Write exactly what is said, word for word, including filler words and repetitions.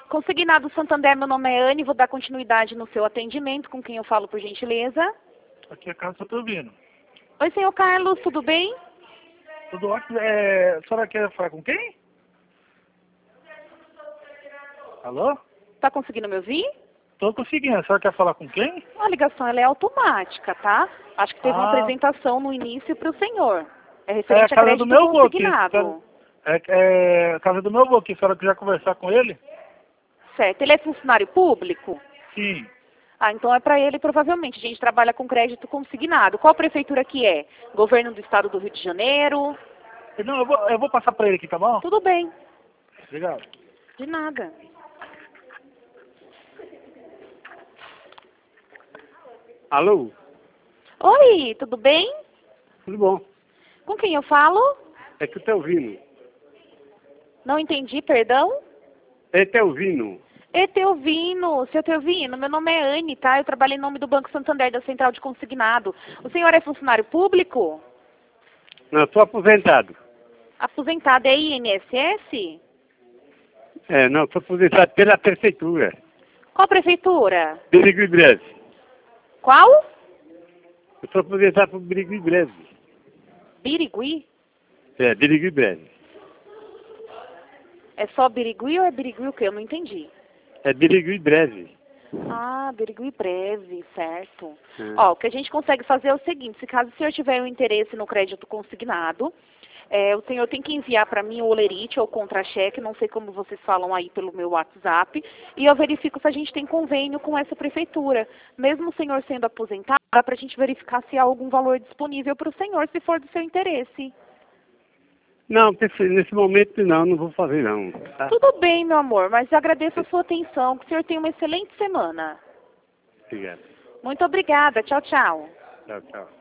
Consignado Santander, meu nome é Anne, vou dar continuidade no seu atendimento, com quem eu falo, por gentileza. Aqui é Carlos Saturnino. Oi, senhor Carlos, tudo bem? Tudo ótimo. É, a senhora quer falar com quem? Alô? Tá conseguindo me ouvir? Tô conseguindo. A senhora quer falar com quem? A ligação ela é automática, tá? Acho que teve uma Ah. apresentação no início para o senhor. É É a referente a casa do crédito meu avô aqui. consignado. É, é a casa do meu avô aqui. A senhora quiser conversar com ele? Certo. Ele é funcionário público? Sim. Ah, então é para ele, provavelmente. A gente trabalha com crédito consignado. Qual prefeitura que é? Governo do Estado do Rio de Janeiro? Não, eu vou, eu vou passar pra ele aqui, tá bom? Tudo bem. Obrigado. De nada. Alô? Oi, tudo bem? Tudo bom? Com quem eu falo? É que eu tô ouvindo. Não entendi, perdão? É Teovino. É Teovino, seu Teovino, meu nome é Anne, tá? Eu trabalho em nome do Banco Santander, da Central de Consignado. O senhor é funcionário público? Não, eu tô aposentado. Aposentado é I N S S? É, não, tô aposentado pela prefeitura. Qual prefeitura? Birigui Breve. Qual? Eu tô aposentado por Birigui Breve. Birigui? É, Birigui Breve. É só Birigui ou é Birigui o quê? Eu não entendi. É Birigui Breve. Ah, Birigui breve, certo. É. Ó, o que a gente consegue fazer é o seguinte, se caso o senhor tiver um interesse no crédito consignado, é, o senhor tem que enviar para mim o olerite ou contra-cheque, não sei como vocês falam aí pelo meu WhatsApp, e eu verifico se a gente tem convênio com essa prefeitura. Mesmo o senhor sendo aposentado, dá para a gente verificar se há algum valor disponível para o senhor, se for do seu interesse. Não, nesse, nesse momento não, não vou fazer não. Tá? Tudo bem, meu amor, mas agradeço a sua atenção, que o senhor tenha uma excelente semana. Obrigado. Muito obrigada, tchau, tchau. Tchau, tchau.